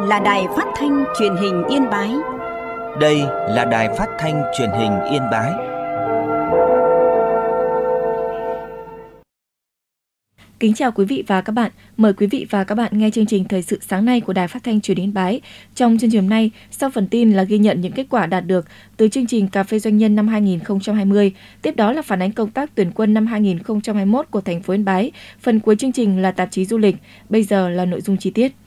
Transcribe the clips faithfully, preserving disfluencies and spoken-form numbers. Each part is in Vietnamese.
là Đài Phát thanh Truyền hình Yên Bái. Đây là Đài Phát thanh Truyền hình Yên Bái. Kính chào quý vị và các bạn. Mời quý vị và các bạn nghe chương trình Thời sự sáng nay của Đài Phát thanh Truyền hình Yên Bái. Trong chương trình hôm nay, sau phần tin là ghi nhận những kết quả đạt được từ chương trình Cà phê Doanh nhân năm hai không hai không. Tiếp đó là phản ánh công tác tuyển quân năm hai không hai mốt của thành phố Yên Bái. Phần cuối chương trình là tạp chí du lịch. Bây giờ là nội dung chi tiết.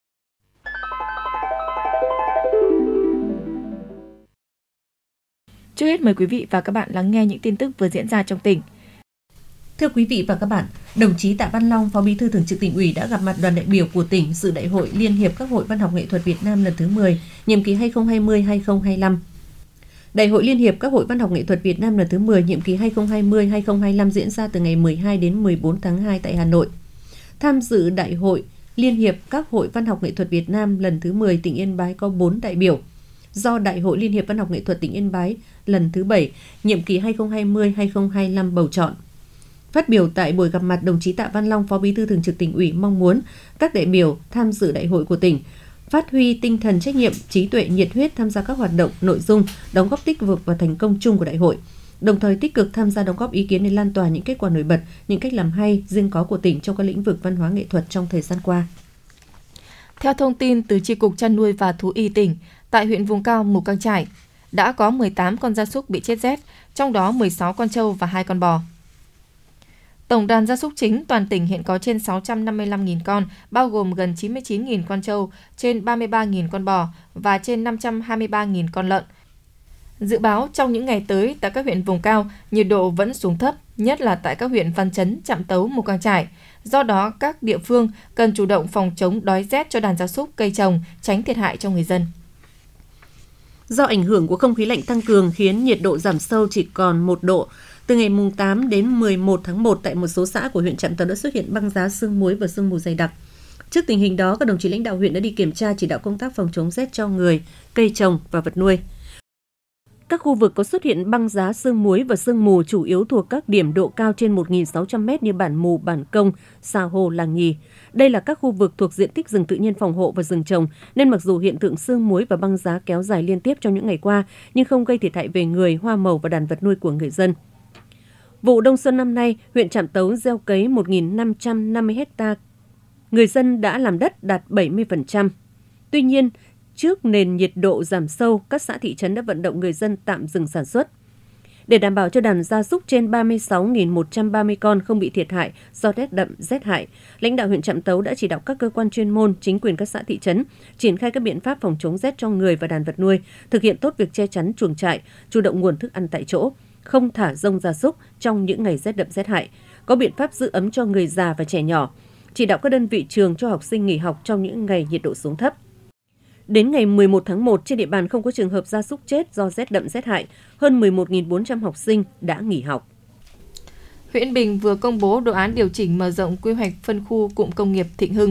Trước hết mời quý vị và các bạn lắng nghe những tin tức vừa diễn ra trong tỉnh. Thưa quý vị và các bạn, đồng chí Tạ Văn Long, Phó Bí thư Thường trực Tỉnh ủy đã gặp mặt đoàn đại biểu của tỉnh dự Đại hội Liên hiệp các hội văn học nghệ thuật Việt Nam lần thứ mười, nhiệm kỳ hai nghìn không trăm hai mươi đến hai nghìn không trăm hai mươi lăm. Đại hội Liên hiệp các hội văn học nghệ thuật Việt Nam lần thứ mười, nhiệm kỳ hai nghìn không trăm hai mươi đến hai nghìn không trăm hai mươi lăm diễn ra từ ngày mười hai đến mười bốn tháng hai tại Hà Nội. Tham dự Đại hội Liên hiệp các hội văn học nghệ thuật Việt Nam lần thứ mười, tỉnh Yên Bái có bốn đại biểu. Do Đại hội Liên hiệp Văn học nghệ thuật tỉnh Yên Bái lần thứ bảy, nhiệm kỳ hai nghìn không trăm hai mươi đến hai nghìn không trăm hai mươi lăm bầu chọn. Phát biểu tại buổi gặp mặt, đồng chí Tạ Văn Long, Phó Bí thư Thường trực Tỉnh ủy mong muốn các đại biểu tham dự đại hội của tỉnh phát huy tinh thần trách nhiệm, trí tuệ, nhiệt huyết tham gia các hoạt động, nội dung, đóng góp tích cực vào thành công chung của đại hội, đồng thời tích cực tham gia đóng góp ý kiến để lan tỏa những kết quả nổi bật, những cách làm hay, riêng có của tỉnh trong các lĩnh vực văn hóa nghệ thuật trong thời gian qua. Theo thông tin từ Chi cục Chăn nuôi và Thú y tỉnh, tại huyện vùng cao Mù Cang Chải đã có mười tám con gia súc bị chết rét, trong đó mười sáu con trâu và hai con bò. Tổng đàn gia súc chính toàn tỉnh hiện có trên sáu trăm năm mươi lăm nghìn con, bao gồm gần chín mươi chín nghìn con trâu, trên ba mươi ba nghìn con bò và trên năm trăm hai mươi ba nghìn con lợn. Dự báo trong những ngày tới tại các huyện vùng cao, nhiệt độ vẫn xuống thấp, nhất là tại các huyện Văn Chấn, Trạm Tấu, Mù Cang Chải. Do đó, các địa phương cần chủ động phòng chống đói rét cho đàn gia súc, cây trồng, tránh thiệt hại cho người dân. Do ảnh hưởng của không khí lạnh tăng cường khiến nhiệt độ giảm sâu chỉ còn một độ, từ ngày tám đến mười một tháng một tại một số xã của huyện Trạm Tấu đã xuất hiện băng giá, sương muối và sương mù dày đặc. Trước tình hình đó, các đồng chí lãnh đạo huyện đã đi kiểm tra chỉ đạo công tác phòng chống rét cho người, cây trồng và vật nuôi. Các khu vực có xuất hiện băng giá, sương muối và sương mù chủ yếu thuộc các điểm độ cao trên một nghìn sáu trăm mét như Bản Mù, Bản Công, Xà Hồ, Làng Nhì. Đây là các khu vực thuộc diện tích rừng tự nhiên phòng hộ và rừng trồng, nên mặc dù hiện tượng sương muối và băng giá kéo dài liên tiếp trong những ngày qua, nhưng không gây thiệt hại về người, hoa màu và đàn vật nuôi của người dân. Vụ đông xuân năm nay, huyện Trạm Tấu gieo cấy một nghìn năm trăm năm mươi ha. Người dân đã làm đất đạt bảy mươi phần trăm. Tuy nhiên, trước nền nhiệt độ giảm sâu, các xã thị trấn đã vận động người dân tạm dừng sản xuất. Để đảm bảo cho đàn gia súc trên ba mươi sáu nghìn một trăm ba mươi con không bị thiệt hại do rét đậm, rét hại, lãnh đạo huyện Trạm Tấu đã chỉ đạo các cơ quan chuyên môn, chính quyền các xã thị trấn triển khai các biện pháp phòng chống rét cho người và đàn vật nuôi, thực hiện tốt việc che chắn chuồng trại, chủ động nguồn thức ăn tại chỗ, không thả rông gia súc trong những ngày rét đậm, rét hại, có biện pháp giữ ấm cho người già và trẻ nhỏ, chỉ đạo các đơn vị trường cho học sinh nghỉ học trong những ngày nhiệt độ xuống thấp. Đến ngày mười một tháng một, trên địa bàn không có trường hợp gia súc chết do rét đậm rét hại, hơn mười một nghìn bốn trăm học sinh đã nghỉ học. Huyện Yên Bình vừa công bố đồ án điều chỉnh mở rộng quy hoạch phân khu cụm công nghiệp Thịnh Hưng.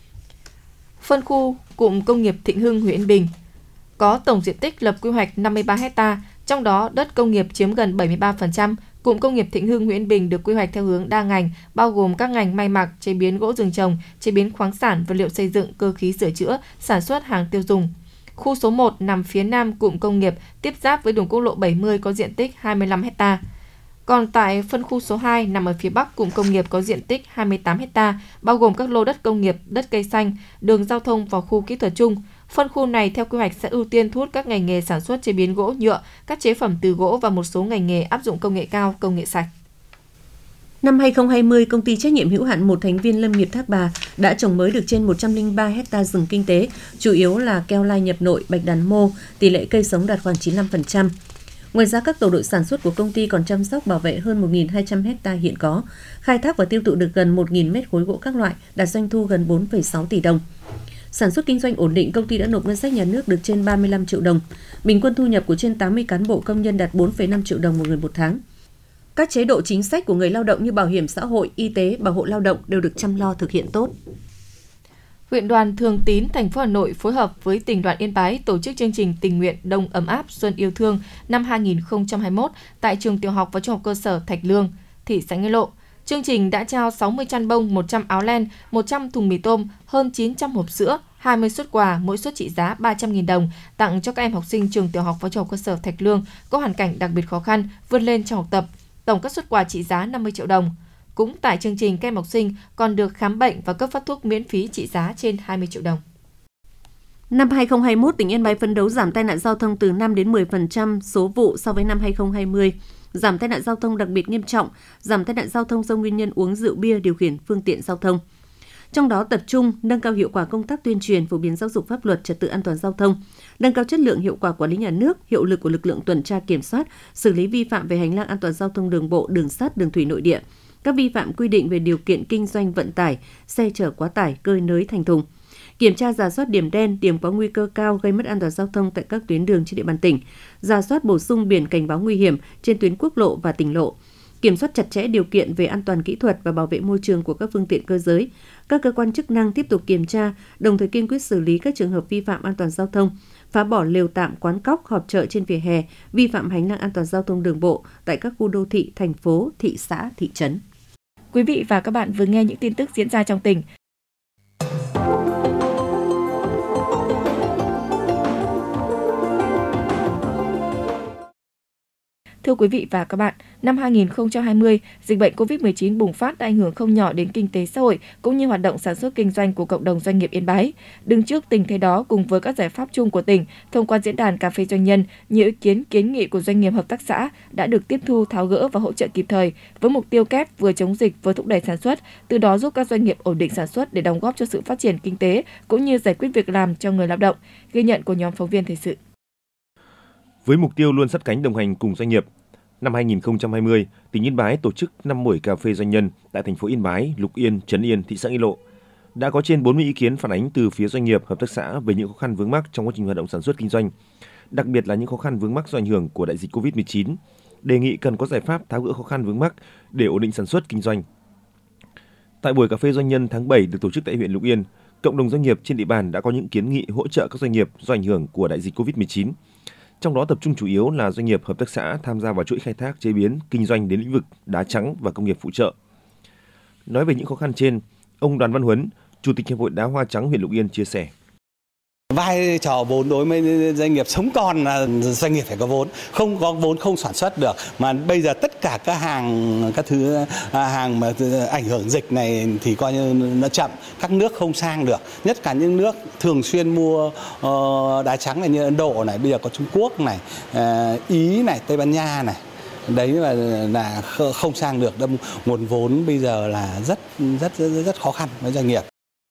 Phân khu cụm công nghiệp Thịnh Hưng huyện Yên Bình có tổng diện tích lập quy hoạch năm mươi ba ha, trong đó đất công nghiệp chiếm gần bảy mươi ba phần trăm. Cụm công nghiệp Thịnh Hưng huyện Yên Bình được quy hoạch theo hướng đa ngành, bao gồm các ngành may mặc, chế biến gỗ rừng trồng, chế biến khoáng sản, vật liệu xây dựng, cơ khí sửa chữa, sản xuất hàng tiêu dùng. Khu số một nằm phía nam cụm công nghiệp, tiếp giáp với đường quốc lộ bảy mươi có diện tích hai mươi lăm ha. Còn tại phân khu số hai nằm ở phía bắc cụm công nghiệp có diện tích hai mươi tám ha, bao gồm các lô đất công nghiệp, đất cây xanh, đường giao thông vào khu kỹ thuật chung. Phân khu này theo quy hoạch sẽ ưu tiên thu hút các ngành nghề sản xuất chế biến gỗ, nhựa, các chế phẩm từ gỗ và một số ngành nghề áp dụng công nghệ cao, công nghệ sạch. Năm hai nghìn không trăm hai mươi, công ty trách nhiệm hữu hạn một thành viên lâm nghiệp Thác Bà đã trồng mới được trên một trăm lẻ ba ha rừng kinh tế, chủ yếu là keo lai nhập nội, bạch đàn mô, tỷ lệ cây sống đạt khoảng chín mươi lăm phần trăm. Ngoài ra, các tổ đội sản xuất của công ty còn chăm sóc bảo vệ hơn một nghìn hai trăm ha hiện có, khai thác và tiêu thụ được gần một nghìn mét khối gỗ các loại, đạt doanh thu gần bốn phẩy sáu tỷ đồng. Sản xuất kinh doanh ổn định, công ty đã nộp ngân sách nhà nước được trên ba mươi lăm triệu đồng. Bình quân thu nhập của trên tám mươi cán bộ công nhân đạt bốn phẩy năm triệu đồng một người một tháng. Các chế độ chính sách của người lao động như bảo hiểm xã hội, y tế, bảo hộ lao động đều được chăm lo thực hiện tốt. Huyện đoàn Thường Tín, thành phố Hà Nội phối hợp với tỉnh đoàn Yên Bái tổ chức chương trình tình nguyện Đông ấm áp Xuân yêu thương năm hai nghìn không trăm hai mươi mốt tại trường tiểu học và trung học cơ sở Thạch Lương, thị xã Nghĩa Lộ. Chương trình đã trao sáu mươi chăn bông, một trăm áo len, một trăm thùng mì tôm, hơn chín trăm hộp sữa, hai mươi suất quà, mỗi suất trị giá ba trăm nghìn đồng tặng cho các em học sinh trường tiểu học và trung học cơ sở Thạch Lương có hoàn cảnh đặc biệt khó khăn vươn lên trong học tập. Tổng các suất quà trị giá năm mươi triệu đồng. Cũng tại chương trình, các em học sinh còn được khám bệnh và cấp phát thuốc miễn phí trị giá trên hai mươi triệu đồng. Năm hai không hai mốt, tỉnh Yên Bái phấn đấu giảm tai nạn giao thông từ năm đến mười phần trăm số vụ so với năm hai không hai không, giảm tai nạn giao thông đặc biệt nghiêm trọng, giảm tai nạn giao thông do nguyên nhân uống rượu bia điều khiển phương tiện giao thông. Trong đó tập trung nâng cao hiệu quả công tác tuyên truyền, phổ biến giáo dục pháp luật, trật tự an toàn giao thông, nâng cao chất lượng hiệu quả quản lý nhà nước, hiệu lực của lực lượng tuần tra kiểm soát, xử lý vi phạm về hành lang an toàn giao thông đường bộ, đường sắt, đường thủy nội địa, các vi phạm quy định về điều kiện kinh doanh vận tải, xe chở quá tải, cơi nới thành thùng. Kiểm tra rà soát điểm đen, điểm có nguy cơ cao gây mất an toàn giao thông tại các tuyến đường trên địa bàn tỉnh, rà soát bổ sung biển cảnh báo nguy hiểm trên tuyến quốc lộ và tỉnh lộ, kiểm soát chặt chẽ điều kiện về an toàn kỹ thuật và bảo vệ môi trường của các phương tiện cơ giới. Các cơ quan chức năng tiếp tục kiểm tra, đồng thời kiên quyết xử lý các trường hợp vi phạm an toàn giao thông, phá bỏ lều tạm, quán cóc, họp chợ trên vỉa hè, vi phạm hành lang an toàn giao thông đường bộ tại các khu đô thị, thành phố, thị xã, thị trấn. Quý vị và các bạn vừa nghe những tin tức diễn ra trong tỉnh. Thưa quý vị và các bạn, năm hai không hai không, dịch bệnh covid mười chín bùng phát đã ảnh hưởng không nhỏ đến kinh tế xã hội cũng như hoạt động sản xuất kinh doanh của cộng đồng doanh nghiệp Yên Bái. Đứng trước tình thế đó, cùng với các giải pháp chung của tỉnh, thông qua diễn đàn cà phê doanh nhân, nhiều ý kiến kiến nghị của doanh nghiệp hợp tác xã đã được tiếp thu, tháo gỡ và hỗ trợ kịp thời, với mục tiêu kép vừa chống dịch vừa thúc đẩy sản xuất, từ đó giúp các doanh nghiệp ổn định sản xuất để đóng góp cho sự phát triển kinh tế cũng như giải quyết việc làm cho người lao động. Ghi nhận của nhóm phóng viên thời sự. Với mục tiêu luôn sát cánh đồng hành cùng doanh nghiệp, năm hai không hai không, tỉnh Yên Bái tổ chức năm buổi cà phê doanh nhân tại thành phố Yên Bái, Lục Yên, Trấn Yên, thị xã Nghi Lộ. Đã có trên bốn mươi ý kiến phản ánh từ phía doanh nghiệp, hợp tác xã về những khó khăn vướng mắc trong quá trình hoạt động sản xuất kinh doanh, đặc biệt là những khó khăn vướng mắc do ảnh hưởng của đại dịch covid mười chín, đề nghị cần có giải pháp tháo gỡ khó khăn vướng mắc để ổn định sản xuất kinh doanh. Tại buổi cà phê doanh nhân tháng bảy được tổ chức tại huyện Lục Yên, cộng đồng doanh nghiệp trên địa bàn đã có những kiến nghị hỗ trợ các doanh nghiệp do ảnh hưởng của đại dịch covid mười chín. Trong đó tập trung chủ yếu là doanh nghiệp, hợp tác xã tham gia vào chuỗi khai thác, chế biến, kinh doanh đến lĩnh vực đá trắng và công nghiệp phụ trợ. Nói về những khó khăn trên, ông Đoàn Văn Huấn, Chủ tịch Hiệp hội Đá hoa trắng huyện Lục Yên chia sẻ. Vai trò vốn đối với doanh nghiệp sống còn là doanh nghiệp phải có vốn, không có vốn không sản xuất được. Mà bây giờ tất cả các hàng các thứ hàng mà ảnh hưởng dịch này thì coi như nó chậm, các nước không sang được. Nhất cả những nước thường xuyên mua uh, đá trắng này như Ấn Độ này, bây giờ có Trung Quốc này, uh, Ý này, Tây Ban Nha này. Đấy là là không sang được, đâm nguồn vốn bây giờ là rất rất rất, rất khó khăn với doanh nghiệp.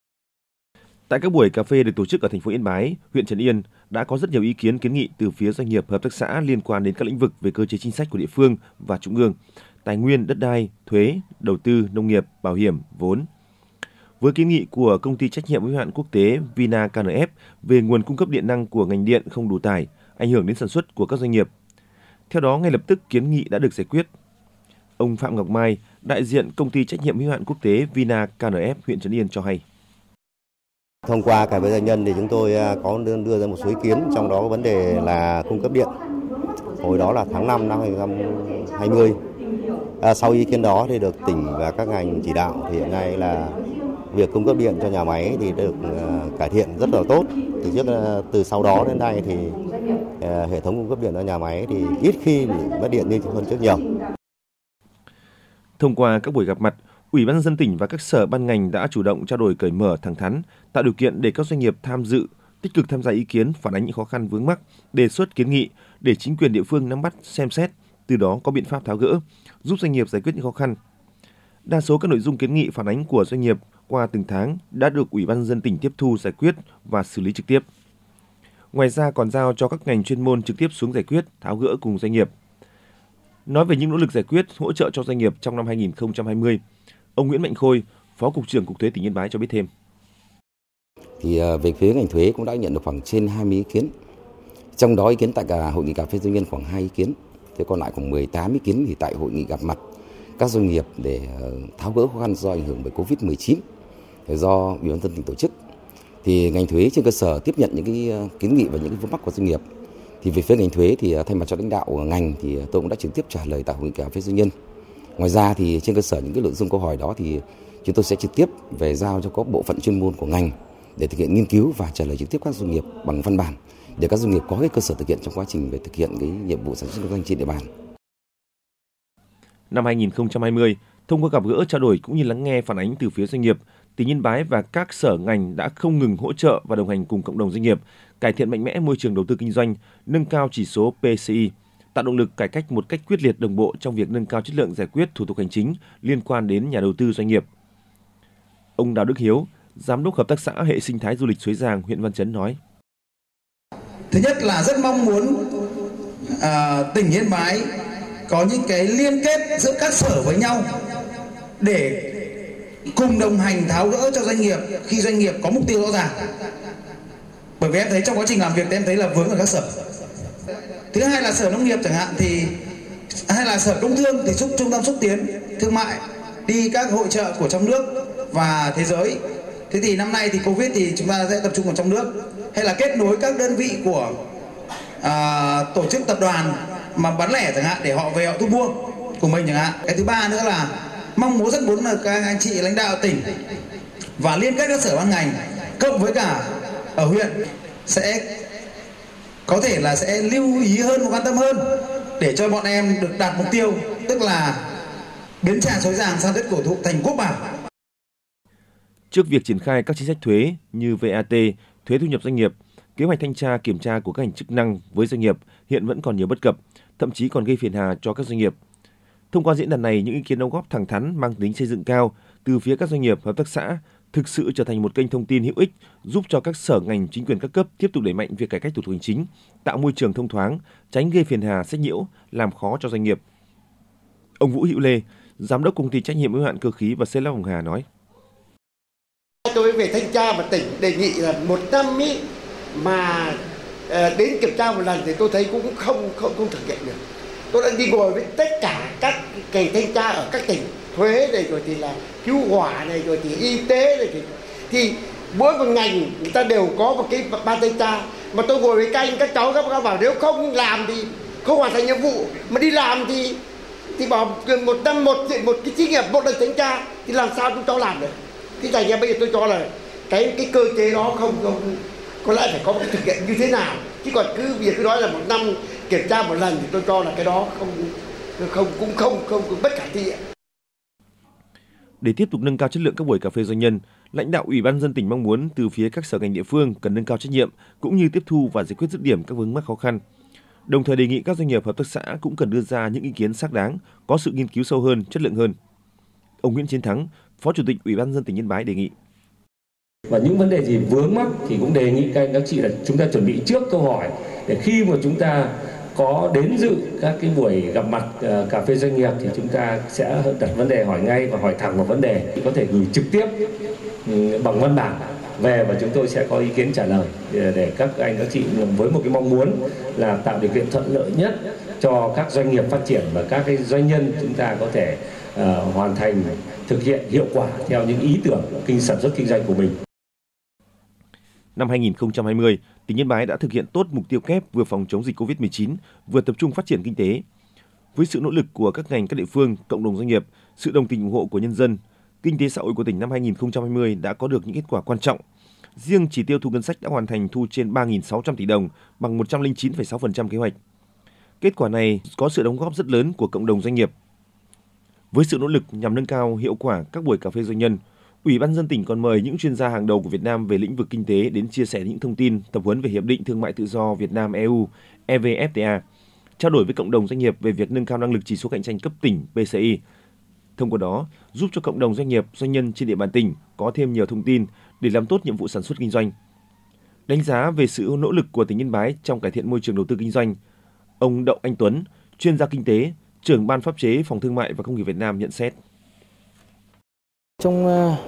Tại các buổi cà phê được tổ chức ở thành phố Yên Bái, huyện Trấn Yên đã có rất nhiều ý kiến kiến nghị từ phía doanh nghiệp, hợp tác xã liên quan đến các lĩnh vực về cơ chế chính sách của địa phương và trung ương, tài nguyên, đất đai, thuế, đầu tư, nông nghiệp, bảo hiểm, vốn. Với kiến nghị của công ty trách nhiệm hữu hạn quốc tế Vina ca en ép về nguồn cung cấp điện năng của ngành điện không đủ tải, ảnh hưởng đến sản xuất của các doanh nghiệp. Theo đó, ngay lập tức kiến nghị đã được giải quyết. Ông Phạm Ngọc Mai, đại diện công ty trách nhiệm hữu hạn quốc tế Vina ca en ép huyện Trấn Yên cho hay. Thông qua cà phê doanh nhân thì chúng tôi có đưa, đưa ra một số ý kiến, trong đó có vấn đề là cung cấp điện. Hồi đó là tháng năm năm hai không hai không. À, sau ý kiến đó thì được tỉnh và các ngành chỉ đạo thì hiện nay là việc cung cấp điện cho nhà máy thì được uh, cải thiện rất là tốt. Từ trước uh, từ sau đó đến nay thì uh, hệ thống cung cấp điện cho nhà máy thì ít khi bị mất điện như hơn trước nhiều. Thông qua các buổi gặp mặt, Ủy ban nhân dân tỉnh và các sở ban ngành đã chủ động trao đổi cởi mở, thẳng thắn, tạo điều kiện để các doanh nghiệp tham dự, tích cực tham gia ý kiến, phản ánh những khó khăn vướng mắc, đề xuất kiến nghị để chính quyền địa phương nắm bắt, xem xét, từ đó có biện pháp tháo gỡ, giúp doanh nghiệp giải quyết những khó khăn. Đa số các nội dung kiến nghị phản ánh của doanh nghiệp qua từng tháng đã được Ủy ban nhân dân tỉnh tiếp thu, giải quyết và xử lý trực tiếp. Ngoài ra còn giao cho các ngành chuyên môn trực tiếp xuống giải quyết, tháo gỡ cùng doanh nghiệp. Nói về những nỗ lực giải quyết, hỗ trợ cho doanh nghiệp trong năm hai không hai không, ông Nguyễn Mạnh Khôi, Phó Cục trưởng Cục Thuế tỉnh Yên Bái cho biết thêm. Thì về phía ngành thuế cũng đã nhận được khoảng trên hai mươi ý kiến. Trong đó ý kiến tại cả hội nghị cà phê doanh nhân khoảng hai ý kiến. Thế còn lại khoảng mười tám ý kiến thì tại hội nghị gặp mặt các doanh nghiệp để tháo gỡ khó khăn do ảnh hưởng bởi covid mười chín do Ủy ban nhân dân tỉnh tổ chức. Thì ngành thuế trên cơ sở tiếp nhận những cái kiến nghị và những cái vướng mắc của doanh nghiệp. Thì về phía ngành thuế thì thay mặt cho lãnh đạo của ngành thì tôi cũng đã trực tiếp trả lời tại hội nghị cà phê doanh nhân. Ngoài ra thì trên cơ sở những cái nội dung câu hỏi đó thì chúng tôi sẽ trực tiếp về giao cho các bộ phận chuyên môn của ngành để thực hiện nghiên cứu và trả lời trực tiếp các doanh nghiệp bằng văn bản để các doanh nghiệp có cái cơ sở thực hiện trong quá trình về thực hiện cái nhiệm vụ sản xuất kinh doanh trên địa bàn. Năm hai nghìn không trăm hai mươi, thông qua gặp gỡ trao đổi cũng như lắng nghe phản ánh từ phía doanh nghiệp, tỉnh Yên Bái và các sở ngành đã không ngừng hỗ trợ và đồng hành cùng cộng đồng doanh nghiệp, cải thiện mạnh mẽ môi trường đầu tư kinh doanh, nâng cao chỉ số pê xê i, tạo động lực cải cách một cách quyết liệt đồng bộ trong việc nâng cao chất lượng giải quyết thủ tục hành chính liên quan đến nhà đầu tư doanh nghiệp. Ông Đào Đức Hiếu, Giám đốc Hợp tác xã Hệ sinh thái du lịch Suối Giàng, huyện Văn Chấn nói: Thứ nhất là rất mong muốn à, tỉnh Yên Bái có những cái liên kết giữa các sở với nhau để cùng đồng hành tháo gỡ cho doanh nghiệp khi doanh nghiệp có mục tiêu rõ ràng. Bởi vì em thấy trong quá trình làm việc em thấy là vướng ở các sở. Thứ hai là sở nông nghiệp chẳng hạn thì hay là sở công thương thì giúp trung tâm xúc tiến thương mại đi các hội chợ của trong nước và thế giới. Thế thì năm nay thì Covid thì chúng ta sẽ tập trung vào trong nước, hay là kết nối các đơn vị của à, tổ chức tập đoàn mà bán lẻ chẳng hạn để họ về họ thu mua của mình chẳng hạn. Cái thứ ba nữa là mong muốn rất muốn là các anh chị lãnh đạo tỉnh và liên kết các sở ban ngành cộng với cả ở huyện sẽ có thể là sẽ lưu ý hơn và quan tâm hơn để cho bọn em được đạt mục tiêu, tức là biến Trà Suối Giàng sang đất cổ thụ thành quốc bảo. Trước việc triển khai các chính sách thuế như vê a tê, thuế thu nhập doanh nghiệp, kế hoạch thanh tra kiểm tra của các ngành chức năng với doanh nghiệp hiện vẫn còn nhiều bất cập, thậm chí còn gây phiền hà cho các doanh nghiệp. Thông qua diễn đàn này, những ý kiến đóng góp thẳng thắn mang tính xây dựng cao từ phía các doanh nghiệp, hợp tác xã thực sự trở thành một kênh thông tin hữu ích giúp cho các sở ngành, chính quyền các cấp tiếp tục đẩy mạnh việc cải cách thủ tục hành chính, tạo môi trường thông thoáng, tránh gây phiền hà, sách nhiễu, làm khó cho doanh nghiệp. Ông Vũ Hữu Lê, Giám đốc Công ty trách nhiệm hữu hạn Cơ khí và Xây lắp Hồng Hà nói: Tôi về thanh tra và tỉnh đề nghị là một năm ý mà đến kiểm tra một lần thì tôi thấy cũng không không không thực hiện được. Tôi đã đi ngồi với tất cả các kỳ thanh tra ở các tỉnh, thuế này rồi thì là cứu hỏa này rồi thì y tế này thì, thì mỗi một ngành người ta đều có một cái ban thanh tra, mà tôi ngồi với các anh các cháu các bác bảo nếu không làm thì không hoàn thành nhiệm vụ, mà đi làm thì thì bảo một năm một một cái xí nghiệp một lần thanh tra thì làm sao chúng cháu làm được. Thì thành ra bây giờ tôi cho là cái cái cơ chế đó không không có lẽ phải có một cái thực hiện như thế nào, chứ còn cứ việc cứ nói là một năm kiểm tra một lần thì tôi cho là cái đó không không cũng không không cũng bất khả thi. Để tiếp tục nâng cao chất lượng các buổi cà phê doanh nhân, lãnh đạo Ủy ban nhân dân tỉnh mong muốn từ phía các sở ngành địa phương cần nâng cao trách nhiệm cũng như tiếp thu và giải quyết dứt điểm các vướng mắc khó khăn. Đồng thời đề nghị các doanh nghiệp, hợp tác xã cũng cần đưa ra những ý kiến xác đáng, có sự nghiên cứu sâu hơn, chất lượng hơn. Ông Nguyễn Chiến Thắng, Phó Chủ tịch Ủy ban nhân dân tỉnh Yên Bái đề nghị. Và những vấn đề gì vướng mắc thì cũng đề nghị các anh các chị là chúng ta chuẩn bị trước câu hỏi để khi mà chúng ta có đến dự các cái buổi gặp mặt uh, cà phê doanh nghiệp thì chúng ta sẽ đặt vấn đề hỏi ngay và hỏi thẳng vào vấn đề, có thể gửi trực tiếp um, bằng văn bản về và chúng tôi sẽ có ý kiến trả lời để, để các anh các chị với một cái mong muốn là tạo điều kiện thuận lợi nhất cho các doanh nghiệp phát triển và các cái doanh nhân chúng ta có thể uh, hoàn thành thực hiện hiệu quả theo những ý tưởng kinh sản xuất kinh doanh của mình. Năm hai nghìn không trăm hai mươi, tỉnh Yên Bái đã thực hiện tốt mục tiêu kép vừa phòng chống dịch covid mười chín, vừa tập trung phát triển kinh tế. Với sự nỗ lực của các ngành, các địa phương, cộng đồng doanh nghiệp, sự đồng tình ủng hộ của nhân dân, kinh tế xã hội của tỉnh năm hai nghìn không trăm hai mươi đã có được những kết quả quan trọng. Riêng chỉ tiêu thu ngân sách đã hoàn thành thu trên ba nghìn sáu trăm tỷ đồng, bằng một trăm lẻ chín phẩy sáu phần trăm kế hoạch. Kết quả này có sự đóng góp rất lớn của cộng đồng doanh nghiệp. Với sự nỗ lực nhằm nâng cao hiệu quả các buổi cà phê doanh nhân, Ủy ban nhân dân tỉnh còn mời những chuyên gia hàng đầu của Việt Nam về lĩnh vực kinh tế đến chia sẻ những thông tin, tập huấn về Hiệp định Thương mại Tự do Việt Nam E U, E V F T A, trao đổi với cộng đồng doanh nghiệp về việc nâng cao năng lực chỉ số cạnh tranh cấp tỉnh P C I. Thông qua đó, giúp cho cộng đồng doanh nghiệp, doanh nhân trên địa bàn tỉnh có thêm nhiều thông tin để làm tốt nhiệm vụ sản xuất kinh doanh. Đánh giá về sự nỗ lực của tỉnh Yên Bái trong cải thiện môi trường đầu tư kinh doanh, ông Đậu Anh Tuấn, chuyên gia kinh tế, trưởng ban pháp chế Phòng Thương mại và Công nghiệp Việt Nam nhận xét. Trong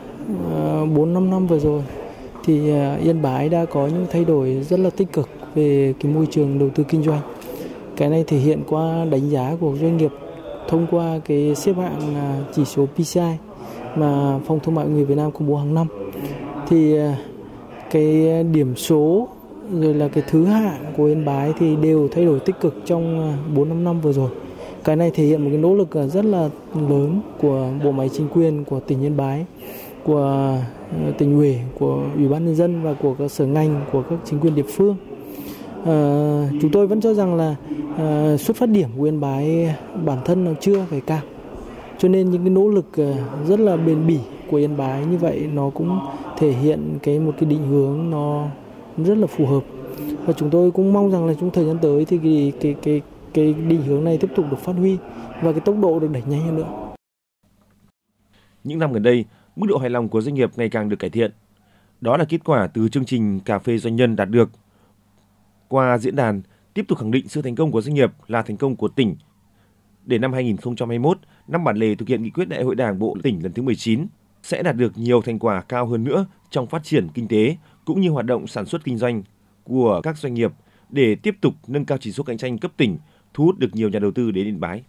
bốn năm năm vừa rồi thì Yên Bái đã có những thay đổi rất là tích cực về cái môi trường đầu tư kinh doanh. Cái này thể hiện qua đánh giá của doanh nghiệp thông qua cái xếp hạng chỉ số P C I mà Phòng Thương mại Công nghiệp Việt Nam công bố hàng năm. Thì cái điểm số rồi là cái thứ hạng của Yên Bái thì đều thay đổi tích cực trong bốn năm năm vừa rồi. Cái này thể hiện một cái nỗ lực rất là lớn của bộ máy chính quyền của tỉnh Yên Bái của tỉnh ủy, của ủy ban nhân dân và của các sở ngành, của các chính quyền địa phương. À, chúng tôi vẫn cho rằng là à, xuất phát điểm của Yên Bái bản thân nó chưa phải cao, cho nên những cái nỗ lực rất là bền bỉ của Yên Bái như vậy nó cũng thể hiện cái một cái định hướng nó rất là phù hợp, và chúng tôi cũng mong rằng là trong thời gian tới thì cái cái cái cái định hướng này tiếp tục được phát huy và cái tốc độ được đẩy nhanh hơn nữa. Những năm gần đây, mức độ hài lòng của doanh nghiệp ngày càng được cải thiện. Đó là kết quả từ chương trình cà phê doanh nhân đạt được. Qua diễn đàn, tiếp tục khẳng định sự thành công của doanh nghiệp là thành công của tỉnh. Để năm hai nghìn không trăm hai mươi mốt, năm bản lề thực hiện nghị quyết Đại hội Đảng bộ tỉnh lần thứ mười chín, sẽ đạt được nhiều thành quả cao hơn nữa trong phát triển kinh tế cũng như hoạt động sản xuất kinh doanh của các doanh nghiệp để tiếp tục nâng cao chỉ số cạnh tranh cấp tỉnh, thu hút được nhiều nhà đầu tư đến Yên Bái.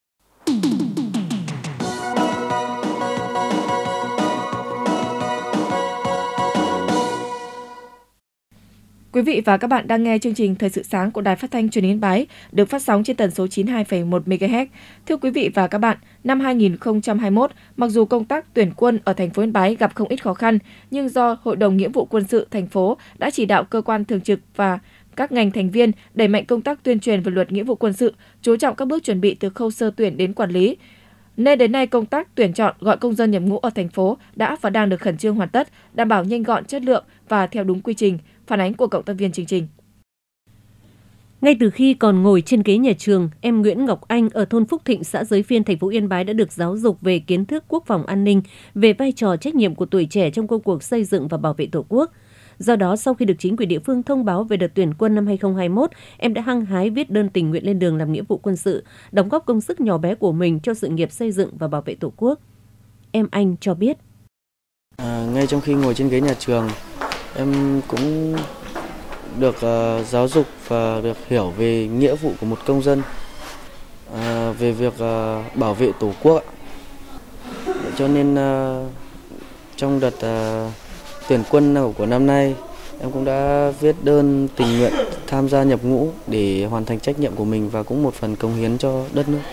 Quý vị và các bạn đang nghe chương trình Thời sự sáng của Đài Phát thanh Truyền hình Yên Bái được phát sóng trên tần số chín mươi hai phẩy một mê ga héc. Thưa quý vị và các bạn, năm hai nghìn không trăm hai mươi mốt, mặc dù công tác tuyển quân ở thành phố Yên Bái gặp không ít khó khăn, nhưng do Hội đồng Nghĩa vụ Quân sự thành phố đã chỉ đạo cơ quan thường trực và các ngành thành viên đẩy mạnh công tác tuyên truyền về luật nghĩa vụ quân sự, chú trọng các bước chuẩn bị từ khâu sơ tuyển đến quản lý. Nên đến nay công tác tuyển chọn gọi công dân nhập ngũ ở thành phố đã và đang được khẩn trương hoàn tất, đảm bảo nhanh gọn, chất lượng và theo đúng quy trình. Phản ánh của cộng tác viên chương trình. Ngay từ khi còn ngồi trên ghế nhà trường, em Nguyễn Ngọc Anh ở thôn Phúc Thịnh, xã Giới Phiên, thành phố Yên Bái đã được giáo dục về kiến thức quốc phòng an ninh, về vai trò trách nhiệm của tuổi trẻ trong công cuộc xây dựng và bảo vệ Tổ quốc. Do đó, sau khi được chính quyền địa phương thông báo về đợt tuyển quân năm hai nghìn không trăm hai mươi mốt, em đã hăng hái viết đơn tình nguyện lên đường làm nghĩa vụ quân sự, đóng góp công sức nhỏ bé của mình cho sự nghiệp xây dựng và bảo vệ Tổ quốc. Em Anh cho biết. À, ngay trong khi ngồi trên ghế nhà trường, em cũng được uh, giáo dục và được hiểu về nghĩa vụ của một công dân, uh, về việc uh, bảo vệ Tổ quốc. Cho nên uh, trong đợt uh, tuyển quân của năm nay, em cũng đã viết đơn tình nguyện tham gia nhập ngũ để hoàn thành trách nhiệm của mình và cũng một phần cống hiến cho đất nước.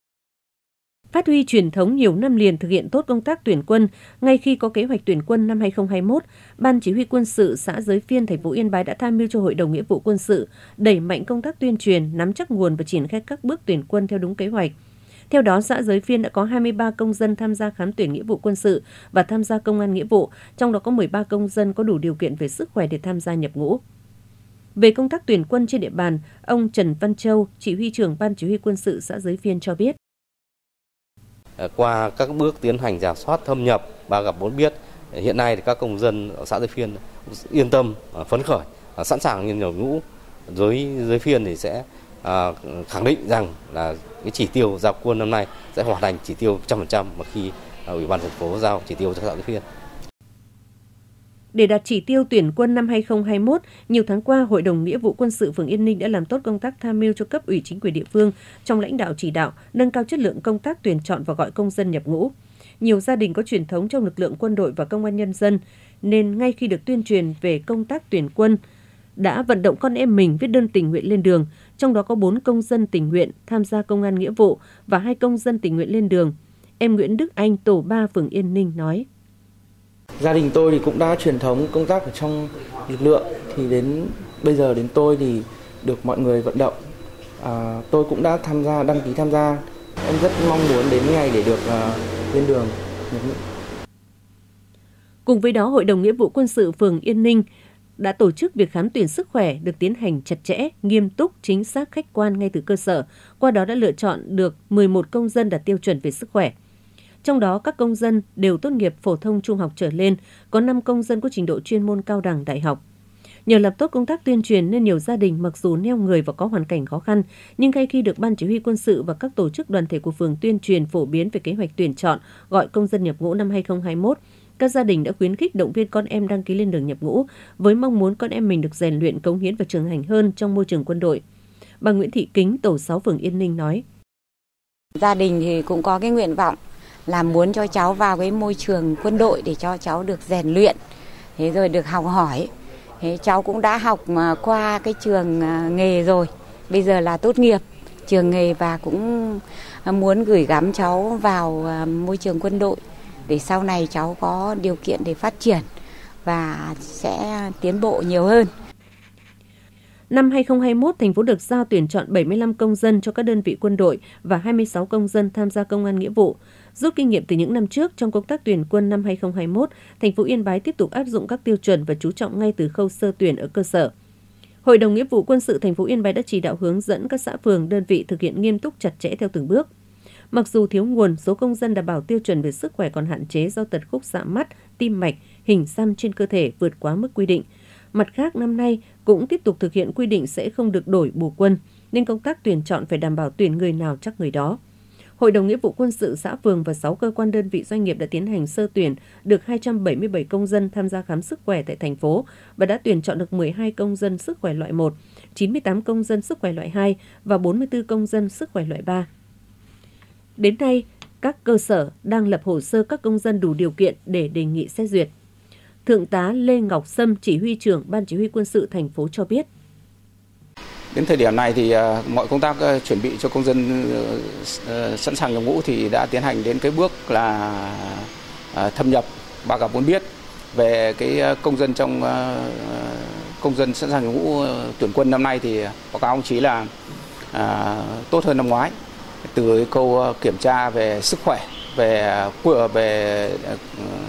Phát huy truyền thống nhiều năm liền thực hiện tốt công tác tuyển quân, ngay khi có kế hoạch tuyển quân năm hai nghìn không trăm hai mươi mốt, Ban Chỉ huy Quân sự xã Giới Phiên, thành phố Yên Bái đã tham mưu cho Hội đồng Nghĩa vụ Quân sự đẩy mạnh công tác tuyên truyền, nắm chắc nguồn và triển khai các bước tuyển quân theo đúng kế hoạch. Theo đó, xã Giới Phiên đã có hai mươi ba công dân tham gia khám tuyển nghĩa vụ quân sự và tham gia công an nghĩa vụ, trong đó có mười ba công dân có đủ điều kiện về sức khỏe để tham gia nhập ngũ. Về công tác tuyển quân trên địa bàn, ông Trần Văn Châu, Chỉ huy trưởng Ban Chỉ huy Quân sự xã Giới Phiên cho biết. Qua các bước tiến hành rà soát thâm nhập và gặp bốn biết, hiện nay thì các công dân ở xã Giới Phiên yên tâm, phấn khởi, sẵn sàng lên nhập ngũ. Giới Giới Phiên thì sẽ à, khẳng định rằng là cái chỉ tiêu giao quân năm nay sẽ hoàn thành chỉ tiêu một trăm phần trăm mà khi à, Ủy ban thành phố giao chỉ tiêu cho xã Giới Phiên. Để đạt chỉ tiêu tuyển quân năm hai nghìn không trăm hai mươi mốt, nhiều tháng qua, Hội đồng Nghĩa vụ Quân sự phường Yên Ninh đã làm tốt công tác tham mưu cho cấp ủy chính quyền địa phương trong lãnh đạo chỉ đạo, nâng cao chất lượng công tác tuyển chọn và gọi công dân nhập ngũ. Nhiều gia đình có truyền thống trong lực lượng quân đội và công an nhân dân, nên ngay khi được tuyên truyền về công tác tuyển quân, đã vận động con em mình viết đơn tình nguyện lên đường, trong đó có bốn công dân tình nguyện tham gia công an nghĩa vụ và hai công dân tình nguyện lên đường. Em Nguyễn Đức Anh, tổ ba phường Yên Ninh nói. Gia đình tôi thì cũng đã truyền thống công tác ở trong lực lượng, thì đến bây giờ đến tôi thì được mọi người vận động. À, tôi cũng đã tham gia, đăng ký tham gia. Em rất mong muốn đến ngày để được uh, lên đường. Cùng với đó, Hội đồng Nghĩa vụ Quân sự phường Yên Ninh đã tổ chức việc khám tuyển sức khỏe được tiến hành chặt chẽ, nghiêm túc, chính xác, khách quan ngay từ cơ sở. Qua đó đã lựa chọn được mười một công dân đạt tiêu chuẩn về sức khỏe. Trong đó, các công dân đều tốt nghiệp phổ thông trung học trở lên, có năm công dân có trình độ chuyên môn cao đẳng đại học. Nhờ làm tốt công tác tuyên truyền nên nhiều gia đình mặc dù neo người và có hoàn cảnh khó khăn, nhưng ngay khi được Ban Chỉ huy Quân sự và các tổ chức đoàn thể của phường tuyên truyền phổ biến về kế hoạch tuyển chọn gọi công dân nhập ngũ năm hai nghìn không trăm hai mươi mốt, các gia đình đã khuyến khích động viên con em đăng ký lên đường nhập ngũ với mong muốn con em mình được rèn luyện, cống hiến và trưởng thành hơn trong môi trường quân đội. Bà Nguyễn Thị Kính, tổ sáu phường Yên Ninh nói. Gia đình thì cũng có cái nguyện vọng là muốn cho cháu vào cái môi trường quân đội để cho cháu được rèn luyện, thế rồi được học hỏi. Thế cháu cũng đã học mà qua cái trường nghề rồi, bây giờ là tốt nghiệp trường nghề và cũng muốn gửi gắm cháu vào môi trường quân đội để sau này cháu có điều kiện để phát triển và sẽ tiến bộ nhiều hơn. Năm hai không hai mốt, thành phố được giao tuyển chọn bảy mươi lăm công dân cho các đơn vị quân đội và hai mươi sáu công dân tham gia công an nghĩa vụ. Rút kinh nghiệm từ những năm trước trong công tác tuyển quân năm hai không hai mốt, thành phố Yên Bái tiếp tục áp dụng các tiêu chuẩn và chú trọng ngay từ khâu sơ tuyển ở cơ sở. Hội đồng Nghĩa vụ Quân sự thành phố Yên Bái đã chỉ đạo hướng dẫn các xã phường, đơn vị thực hiện nghiêm túc chặt chẽ theo từng bước. Mặc dù thiếu nguồn, số công dân đảm bảo tiêu chuẩn về sức khỏe còn hạn chế do tật khúc xạ mắt, tim mạch, hình xăm trên cơ thể vượt quá mức quy định. Mặt khác, năm nay cũng tiếp tục thực hiện quy định sẽ không được đổi bổ quân, nên công tác tuyển chọn phải đảm bảo tuyển người nào chắc người đó. Hội đồng Nghĩa vụ Quân sự xã phường và sáu cơ quan đơn vị doanh nghiệp đã tiến hành sơ tuyển được hai trăm bảy mươi bảy công dân tham gia khám sức khỏe tại thành phố và đã tuyển chọn được mười hai công dân sức khỏe loại một, chín mươi tám công dân sức khỏe loại hai và bốn mươi tư công dân sức khỏe loại ba. Đến nay, các cơ sở đang lập hồ sơ các công dân đủ điều kiện để đề nghị xét duyệt. Thượng tá Lê Ngọc Sâm, chỉ huy trưởng Ban Chỉ huy Quân sự thành phố cho biết. Đến thời điểm này thì uh, mọi công tác uh, chuẩn bị cho công dân uh, uh, sẵn sàng nhập ngũ thì đã tiến hành đến cái bước là uh, thâm nhập ba gặp bốn biết về cái uh, công dân trong uh, công dân sẵn sàng nhập ngũ uh, tuyển quân năm nay thì báo cáo ông chí là uh, tốt hơn năm ngoái từ câu uh, kiểm tra về sức khỏe, về uh, về uh,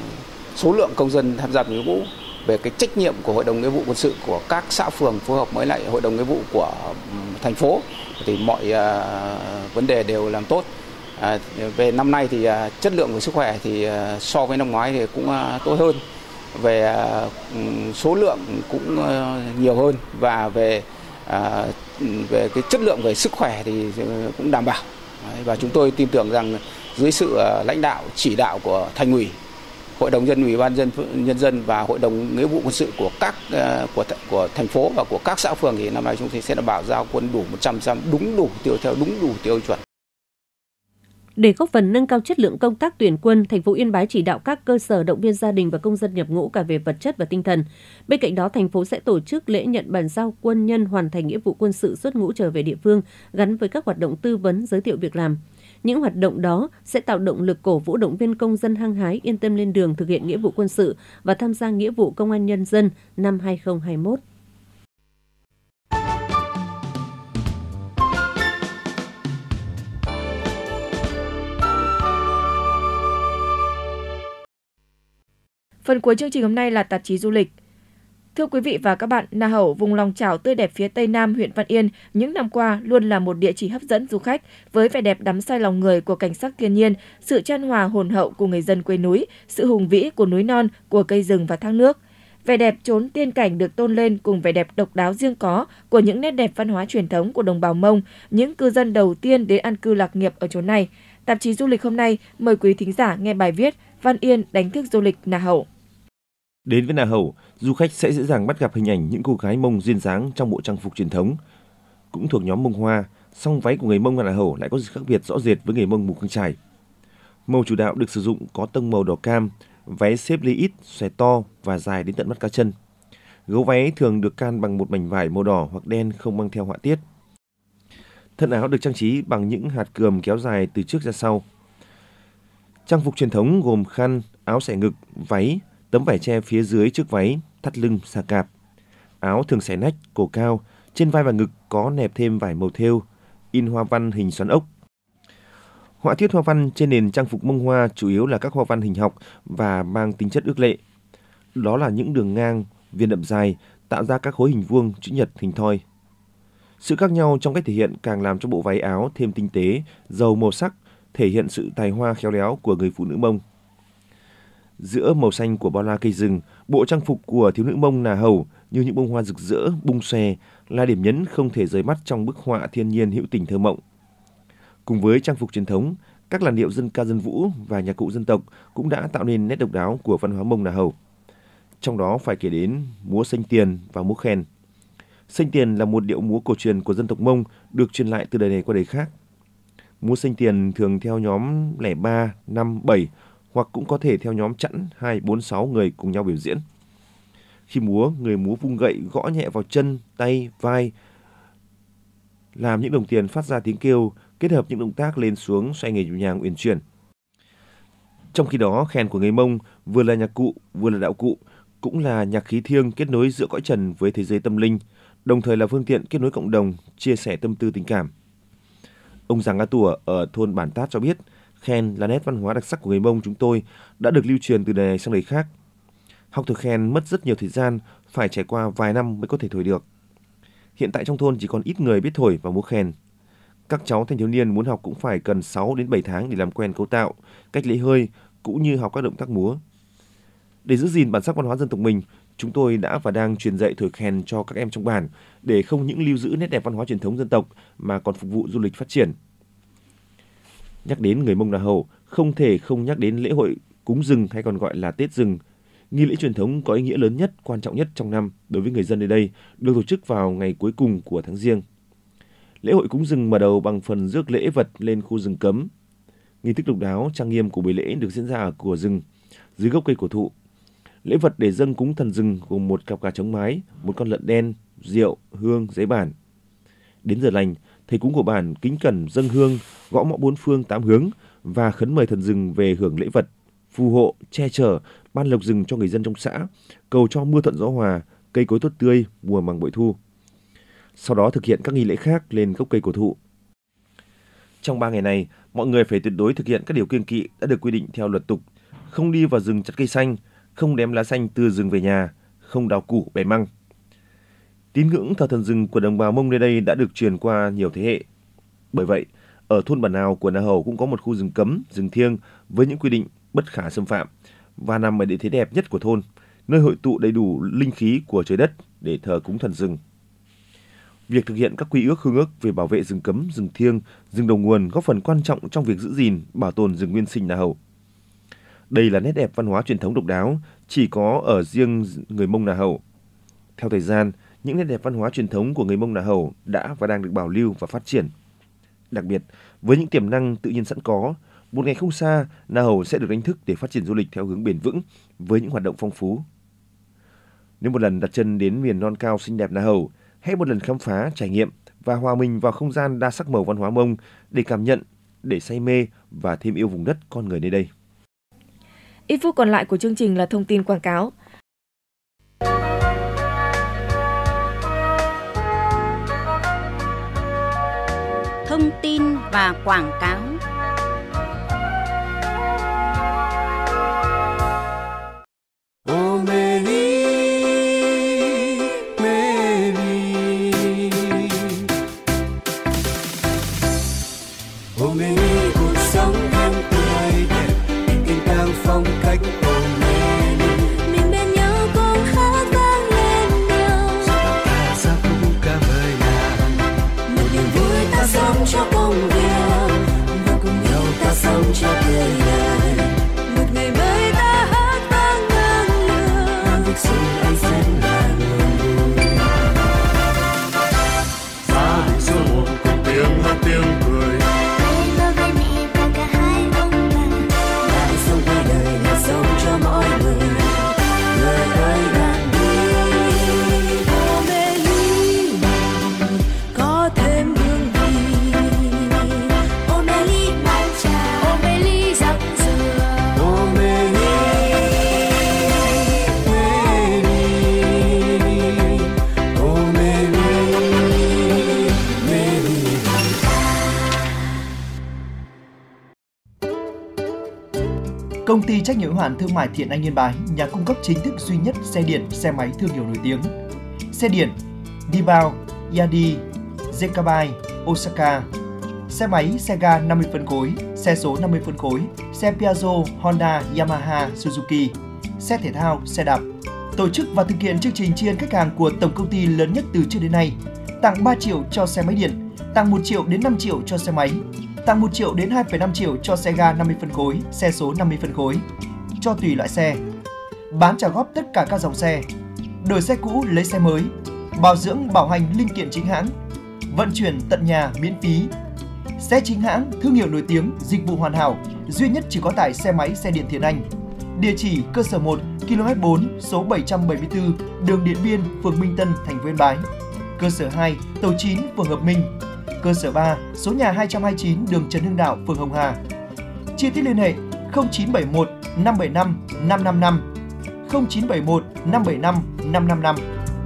số lượng công dân tham gia nhập ngũ, về cái trách nhiệm của Hội đồng Nghĩa vụ Quân sự của các xã phường phối hợp với lại Hội đồng Nghĩa vụ của thành phố thì mọi uh, vấn đề đều làm tốt. À, về năm nay thì uh, chất lượng của sức khỏe thì uh, so với năm ngoái thì cũng uh, tốt hơn, về uh, số lượng cũng uh, nhiều hơn và về uh, về cái chất lượng về sức khỏe thì uh, cũng đảm bảo. Đấy, và chúng tôi tin tưởng rằng dưới sự uh, lãnh đạo chỉ đạo của Thành ủy, Hội đồng nhân ủy ban dân nhân dân và Hội đồng Nghĩa vụ Quân sự của các uh, của của thành phố và của các xã phường thì năm nay chúng tôi sẽ đảm bảo giao quân đủ một trăm phần trăm, đúng đủ tiêu theo đúng đủ tiêu chuẩn. Để góp phần nâng cao chất lượng công tác tuyển quân, thành phố Yên Bái chỉ đạo các cơ sở động viên gia đình và công dân nhập ngũ cả về vật chất và tinh thần. Bên cạnh đó, thành phố sẽ tổ chức lễ nhận bàn giao quân nhân hoàn thành nghĩa vụ quân sự xuất ngũ trở về địa phương gắn với các hoạt động tư vấn, giới thiệu việc làm. Những hoạt động đó sẽ tạo động lực cổ vũ động viên công dân hăng hái yên tâm lên đường thực hiện nghĩa vụ quân sự và tham gia nghĩa vụ công an nhân dân năm hai không hai mốt. Phần cuối chương trình hôm nay là tạp chí du lịch. Thưa quý vị và các bạn, Na Hẩu, vùng lòng chảo tươi đẹp phía tây nam huyện Văn Yên, những năm qua luôn là một địa chỉ hấp dẫn du khách với vẻ đẹp đắm say lòng người của cảnh sắc thiên nhiên, sự chan hòa hồn hậu của người dân quê núi, sự hùng vĩ của núi non, của cây rừng và thác nước. Vẻ đẹp chốn tiên cảnh được tôn lên cùng vẻ đẹp độc đáo riêng có của những nét đẹp văn hóa truyền thống của đồng bào Mông, những cư dân đầu tiên đến an cư lạc nghiệp ở chốn này. Tạp chí du lịch hôm nay mời quý thính giả nghe bài viết Văn Yên đánh thức du lịch Na Hẩu. Đến với Na Hẩu, du khách sẽ dễ dàng bắt gặp hình ảnh những cô gái Mông duyên dáng trong bộ trang phục truyền thống. Cũng thuộc nhóm Mông Hoa, song váy của người Mông Na Hẩu lại có sự khác biệt rõ rệt với người Mông Mù Căng Chải. Màu chủ đạo được sử dụng có tông màu đỏ cam, váy xếp ly ít, xòe to và dài đến tận mắt cá chân. Gấu váy thường được can bằng một mảnh vải màu đỏ hoặc đen không mang theo họa tiết. Thân áo được trang trí bằng những hạt cườm kéo dài từ trước ra sau. Trang phục truyền thống gồm khăn, áo xẻ ngực, váy, tấm vải che phía dưới trước váy, thắt lưng, xà cạp. Áo thường xẻ nách, cổ cao, trên vai và ngực có nẹp thêm vải màu thêu, in hoa văn hình xoắn ốc. Họa tiết hoa văn trên nền trang phục Mông Hoa chủ yếu là các hoa văn hình học và mang tính chất ước lệ. Đó là những đường ngang, viên đậm dài tạo ra các khối hình vuông, chữ nhật, hình thoi. Sự khác nhau trong cách thể hiện càng làm cho bộ váy áo thêm tinh tế, giàu màu sắc, thể hiện sự tài hoa khéo léo của người phụ nữ Mông. Giữa màu xanh của bao la cây rừng, bộ trang phục của thiếu nữ Mông Na Hẩu như những bông hoa rực rỡ, bung xòe là điểm nhấn không thể rời mắt trong bức họa thiên nhiên hữu tình thơ mộng. Cùng với trang phục truyền thống, các làn điệu dân ca dân vũ và nhạc cụ dân tộc cũng đã tạo nên nét độc đáo của văn hóa Mông Na Hẩu. Trong đó phải kể đến múa Sênh Tiền và múa Khen. Sênh Tiền là một điệu múa cổ truyền của dân tộc Mông được truyền lại từ đời này qua đời khác. Múa Sênh Tiền thường theo nhóm lẻ ba, năm, bảy hoặc cũng có thể theo nhóm chẵn hai, bốn, sáu người cùng nhau biểu diễn. Khi múa, người múa vung gậy gõ nhẹ vào chân, tay, vai, làm những đồng tiền phát ra tiếng kêu, kết hợp những động tác lên xuống xoay nghề nhịp nhàng uyển chuyển. Trong khi đó, khen của người Mông vừa là nhạc cụ, vừa là đạo cụ, cũng là nhạc khí thiêng kết nối giữa cõi trần với thế giới tâm linh, đồng thời là phương tiện kết nối cộng đồng, chia sẻ tâm tư tình cảm. Ông Giàng A Tủa ở thôn Bản Tát cho biết, khen là nét văn hóa đặc sắc của người Mông chúng tôi đã được lưu truyền từ đời này sang đời khác. Học thổi khen mất rất nhiều thời gian, phải trải qua vài năm mới có thể thổi được. Hiện tại trong thôn chỉ còn ít người biết thổi và múa khen. Các cháu thanh thiếu niên muốn học cũng phải cần sáu đến bảy tháng để làm quen cấu tạo, cách lấy hơi cũng như học các động tác múa. Để giữ gìn bản sắc văn hóa dân tộc mình, chúng tôi đã và đang truyền dạy thổi khen cho các em trong bản để không những lưu giữ nét đẹp văn hóa truyền thống dân tộc mà còn phục vụ du lịch phát triển. Nhắc đến người Mông Na Hầu, không thể không nhắc đến lễ hội cúng rừng hay còn gọi là Tết rừng. Nghi lễ truyền thống có ý nghĩa lớn nhất, quan trọng nhất trong năm đối với người dân nơi đây, được tổ chức vào ngày cuối cùng của tháng Giêng. Lễ hội cúng rừng mở đầu bằng phần rước lễ vật lên khu rừng cấm. Nghi thức độc đáo, trang nghiêm của buổi lễ được diễn ra ở cửa rừng, dưới gốc cây cổ thụ. Lễ vật để dâng cúng thần rừng gồm một cặp gà trống mái, một con lợn đen, rượu, hương, giấy bản. Đến giờ lành, thầy cúng của bản kính cẩn dâng hương, gõ mõ bốn phương tám hướng và khấn mời thần rừng về hưởng lễ vật, phù hộ, che chở, ban lộc rừng cho người dân trong xã, cầu cho mưa thuận gió hòa, cây cối tốt tươi, mùa màng bội thu. Sau đó thực hiện các nghi lễ khác lên gốc cây cổ thụ. Trong ba ngày này, mọi người phải tuyệt đối thực hiện các điều kiêng kỵ đã được quy định theo luật tục, không đi vào rừng chặt cây xanh, không đem lá xanh từ rừng về nhà, không đào củ bẻ măng. Tín ngưỡng thờ thần rừng của đồng bào Mông nơi đây đã được truyền qua nhiều thế hệ. Bởi vậy, ở thôn bản nào của Na Hầu cũng có một khu rừng cấm, rừng thiêng với những quy định bất khả xâm phạm và nằm ở địa thế đẹp nhất của thôn, nơi hội tụ đầy đủ linh khí của trời đất để thờ cúng thần rừng. Việc thực hiện các quy ước hương ước về bảo vệ rừng cấm, rừng thiêng, rừng đầu nguồn góp phần quan trọng trong việc giữ gìn, bảo tồn rừng nguyên sinh Na Hầu. Đây là nét đẹp văn hóa truyền thống độc đáo, chỉ có ở riêng người Mông Na Hầu. Theo thời gian, những nét đẹp văn hóa truyền thống của người Mông Na Hầu đã và đang được bảo lưu và phát triển. Đặc biệt, với những tiềm năng tự nhiên sẵn có, một ngày không xa, Na Hầu sẽ được đánh thức để phát triển du lịch theo hướng bền vững với những hoạt động phong phú. Nếu một lần đặt chân đến miền non cao xinh đẹp Na Hầu, hãy một lần khám phá, trải nghiệm và hòa mình vào không gian đa sắc màu văn hóa Mông để cảm nhận, để say mê và thêm yêu vùng đất con người nơi đây. Ít phút còn lại của chương trình là thông tin quảng cáo. Thông tin và quảng cáo. Công ty trách nhiệm hữu hạn thương mại Thiện Anh Yên Bái, nhà cung cấp chính thức duy nhất xe điện, xe máy thương hiệu nổi tiếng. Xe điện Dibao, Yadi, Zekabai, Osaka. Xe máy, xe ga năm mươi phân khối, xe số năm mươi phân khối, xe Piaggio, Honda, Yamaha, Suzuki. Xe thể thao, xe đạp. Tổ chức và thực hiện chương trình tri ân khách hàng của tổng công ty lớn nhất từ trước đến nay. Tặng ba triệu cho xe máy điện, tặng một triệu đến năm triệu cho xe máy, tặng một triệu đến hai phẩy năm triệu cho xe ga năm mươi phân khối, xe số năm mươi phân khối, cho tùy loại xe. Bán trả góp tất cả các dòng xe, đổi xe cũ lấy xe mới, bảo dưỡng bảo hành linh kiện chính hãng, vận chuyển tận nhà miễn phí. Xe chính hãng, thương hiệu nổi tiếng, dịch vụ hoàn hảo, duy nhất chỉ có tại xe máy xe điện Thiện Anh. Địa chỉ cơ sở một, ki lô mét bốn, số bảy trăm bảy mươi tư, đường Điện Biên, phường Minh Tân, thành phố Yên Bái. Cơ sở hai, tổ chín, phường Hợp Minh. Cơ sở ba, số nhà hai trăm hai mươi chín, đường Trần Hưng Đạo, phường Hồng Hà. Chi tiết liên hệ không chín bảy một năm bảy năm năm năm năm, không chín bảy một năm bảy năm năm năm năm.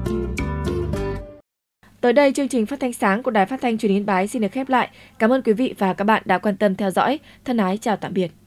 Tới đây, chương trình Phát thanh sáng của Đài Phát thanh Truyền hình Yên Bái xin được khép lại. Cảm ơn quý vị và các bạn đã quan tâm theo dõi. Thân ái chào tạm biệt.